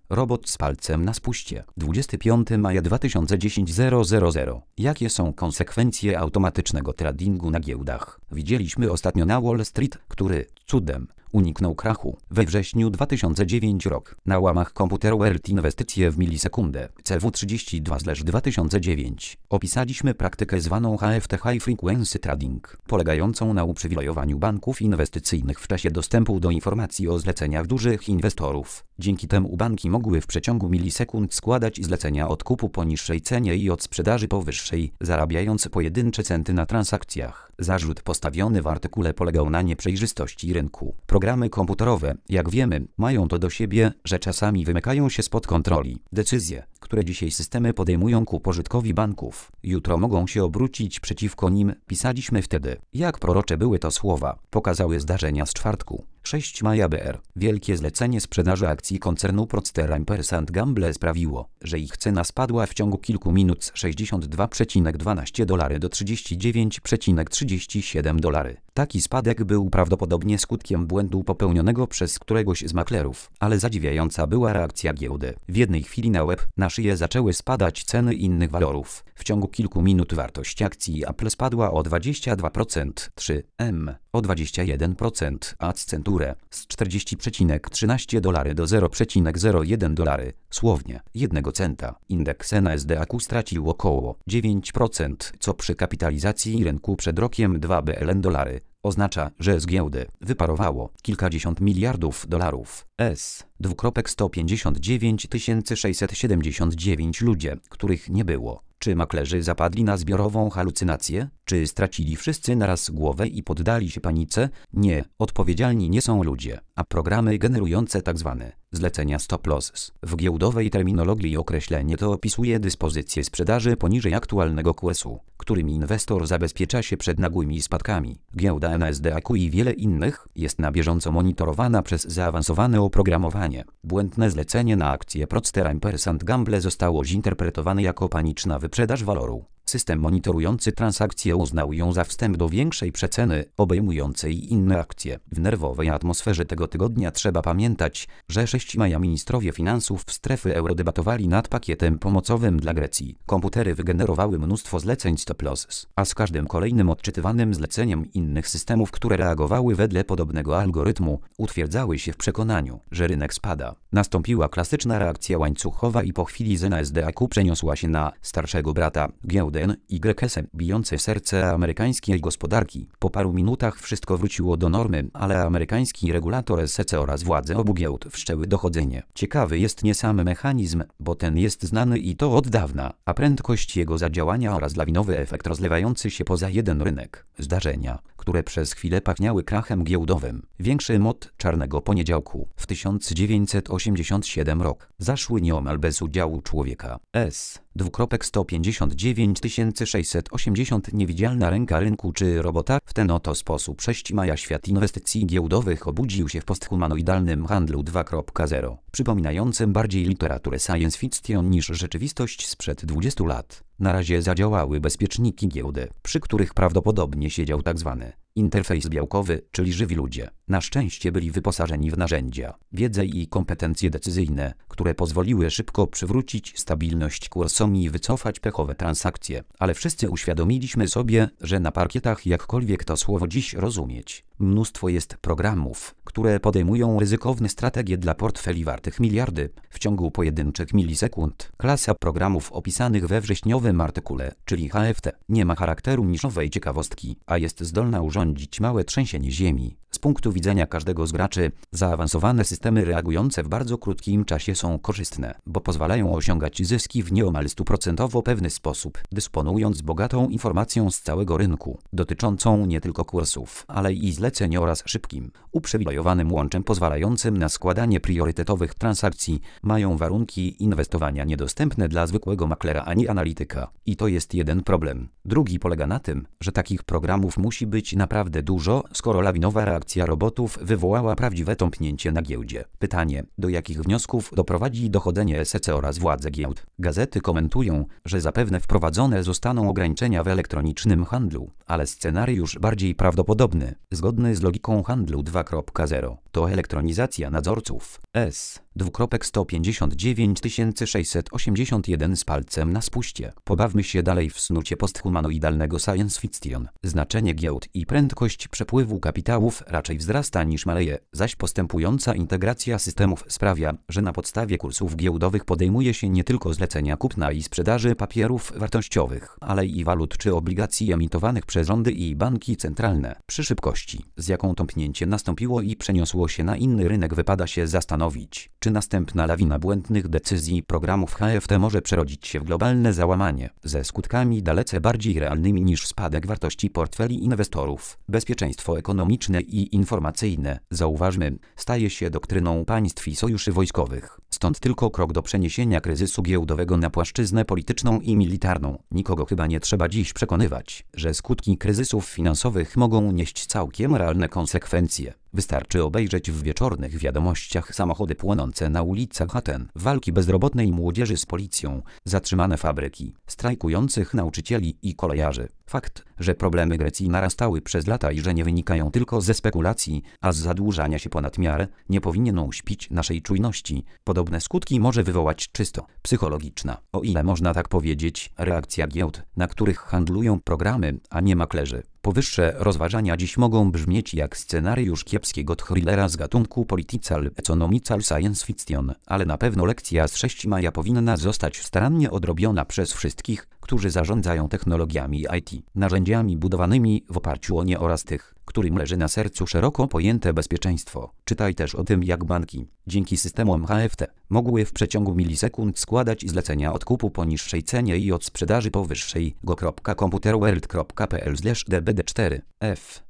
Robot z palcem na spuście. 25 maja 2010 000. Jakie są konsekwencje automatycznego tradingu na giełdach? Widzieliśmy ostatnio na Wall Street, który cudem uniknął krachu. We wrześniu 2009 rok. Na łamach komputeru Earth inwestycje w milisekundę. CW32/2009. Opisaliśmy praktykę zwaną HFT High Frequency Trading, polegającą na uprzywilejowaniu banków inwestycyjnych w czasie dostępu do informacji o zleceniach dużych inwestorów. Dzięki temu banki mogły w przeciągu milisekund składać zlecenia od kupu po niższej cenie i od sprzedaży po wyższej, zarabiając pojedyncze centy na transakcjach. Zarzut postawiony w artykule polegał na nieprzejrzystości rynku. Programy komputerowe, jak wiemy, mają to do siebie, że czasami wymykają się spod kontroli. Decyzje, które dzisiaj systemy podejmują ku pożytkowi banków, jutro mogą się obrócić przeciwko nim. Pisaliśmy wtedy, jak prorocze były to słowa, pokazały zdarzenia z czwartku. 6 maja BR. Wielkie zlecenie sprzedaży akcji koncernu Procter & Gamble sprawiło, że ich cena spadła w ciągu kilku minut z $62,12 do $39,37. Taki spadek był prawdopodobnie skutkiem błędu popełnionego przez któregoś z maklerów, ale zadziwiająca była reakcja giełdy. W jednej chwili na łeb na szyję zaczęły spadać ceny innych walorów. W ciągu kilku minut wartość akcji Apple spadła o 22%, 3M o 21%, a Accenture z $40,13 do $0,01, słownie 1 centa. Indeks NASDAQ stracił około 9%, co przy kapitalizacji rynku przed rokiem 2 billion dolary oznacza, że z giełdy wyparowało kilkadziesiąt miliardów dolarów. S. 679 ludzie, których nie było. Czy maklerzy zapadli na zbiorową halucynację? Czy stracili wszyscy naraz głowę i poddali się panice? Nie, odpowiedzialni nie są ludzie, a programy generujące tzw. zlecenia stop losses. W giełdowej terminologii określenie to opisuje dyspozycję sprzedaży poniżej aktualnego kursu, którym inwestor zabezpiecza się przed nagłymi spadkami. Giełda NASDAQ i wiele innych jest na bieżąco monitorowana przez zaawansowane oprogramowanie. Błędne zlecenie na akcję Procter & Gamble zostało zinterpretowane jako paniczna wyprzedaż waloru. System monitorujący transakcję uznał ją za wstęp do większej przeceny, obejmującej inne akcje. W nerwowej atmosferze tego tygodnia trzeba pamiętać, że 6 maja ministrowie finansów strefy euro debatowali nad pakietem pomocowym dla Grecji. Komputery wygenerowały mnóstwo zleceń stop losses, a z każdym kolejnym odczytywanym zleceniem innych systemów, które reagowały wedle podobnego algorytmu, utwierdzały się w przekonaniu, że rynek spada. Nastąpiła klasyczna reakcja łańcuchowa i po chwili z NASDAQ przeniosła się na starszego brata giełdy NYSE, bijące serce amerykańskiej gospodarki. Po paru minutach wszystko wróciło do normy, ale amerykański regulator SEC oraz władze obu giełd wszczęły dochodzenie. Ciekawy jest nie sam mechanizm, bo ten jest znany i to od dawna, a prędkość jego zadziałania oraz lawinowy efekt rozlewający się poza jeden rynek. Zdarzenia, które przez chwilę pachniały krachem giełdowym. Większy mod czarnego poniedziałku w 1987 rok zaszły nieomal bez udziału człowieka. S. 159 680 Niewidzialna ręka rynku czy robota? W ten oto sposób 6 maja świat inwestycji giełdowych obudził się w posthumanoidalnym handlu 2.0, przypominającym bardziej literaturę science fiction niż rzeczywistość sprzed 20 lat. Na razie zadziałały bezpieczniki giełdy, przy których prawdopodobnie siedział tzw. interfejs białkowy, czyli żywi ludzie. Na szczęście byli wyposażeni w narzędzia, wiedzę i kompetencje decyzyjne, które pozwoliły szybko przywrócić stabilność kursom i wycofać pechowe transakcje. Ale wszyscy uświadomiliśmy sobie, że na parkietach, jakkolwiek to słowo dziś rozumieć, mnóstwo jest programów, które podejmują ryzykowne strategie dla portfeli wartych miliardy w ciągu pojedynczych milisekund. Klasa programów opisanych we wrześniowym artykule, czyli HFT, nie ma charakteru niszowej ciekawostki, a jest zdolna urządzić małe trzęsienie ziemi. Z punktu widzenia każdego z graczy, zaawansowane systemy reagujące w bardzo krótkim czasie są korzystne, bo pozwalają osiągać zyski w nieomal 100% pewny sposób, dysponując bogatą informacją z całego rynku, dotyczącą nie tylko kursów, ale i zleceń oraz szybkim, uprzywilejowanym łączem pozwalającym na składanie priorytetowych transakcji, mają warunki inwestowania niedostępne dla zwykłego maklera ani analityka. I to jest jeden problem. Drugi polega na tym, że takich programów musi być naprawdę dużo, skoro lawinowa reakcja robotów wywołała prawdziwe tąpnięcie na giełdzie. Pytanie, do jakich wniosków doprowadzi dochodzenie SEC oraz władze giełd? Gazety komentują, że zapewne wprowadzone zostaną ograniczenia w elektronicznym handlu, ale scenariusz bardziej prawdopodobny, zgodny z logiką handlu 2.0, to elektronizacja nadzorców. S. 2,159 681 z palcem na spuście. Pobawmy się dalej w snucie posthumanoidalnego science fiction. Znaczenie giełd i prędkość przepływu kapitałów raczej wzrasta niż maleje, zaś postępująca integracja systemów sprawia, że na podstawie kursów giełdowych podejmuje się nie tylko zlecenia kupna i sprzedaży papierów wartościowych, ale i walut czy obligacji emitowanych przez rządy i banki centralne. Przy szybkości, z jaką tąpnięcie nastąpiło i przeniosło się na inny rynek, wypada się zastanowić, czy następna lawina błędnych decyzji programów HFT może przerodzić się w globalne załamanie, ze skutkami dalece bardziej realnymi niż spadek wartości portfeli inwestorów. Bezpieczeństwo ekonomiczne i informacyjne, zauważmy, staje się doktryną państw i sojuszy wojskowych. Stąd tylko krok do przeniesienia kryzysu giełdowego na płaszczyznę polityczną i militarną. Nikogo chyba nie trzeba dziś przekonywać, że skutki kryzysów finansowych mogą nieść całkiem realne konsekwencje. Wystarczy obejrzeć w wieczornych wiadomościach samochody płonące na ulicach Aten, walki bezrobotnej młodzieży z policją, zatrzymane fabryki, strajkujących nauczycieli i kolejarzy. Fakt, że problemy Grecji narastały przez lata i że nie wynikają tylko ze spekulacji, a z zadłużania się ponad miarę, nie powinien uśpić naszej czujności. Podobne skutki może wywołać czysto psychologiczna, o ile można tak powiedzieć, reakcja giełd, na których handlują programy, a nie maklerzy. Powyższe rozważania dziś mogą brzmieć jak scenariusz kiepskiego thrillera z gatunku political economical science fiction, ale na pewno lekcja z 6 maja powinna zostać starannie odrobiona przez wszystkich, którzy zarządzają technologiami IT, narzędziami budowanymi w oparciu o nie oraz tych, którym leży na sercu szeroko pojęte bezpieczeństwo. Czytaj też o tym, jak banki, dzięki systemom HFT, mogły w przeciągu milisekund składać zlecenia odkupu po niższej cenie i od sprzedaży powyższej. go.computerworld.pl/dbd4f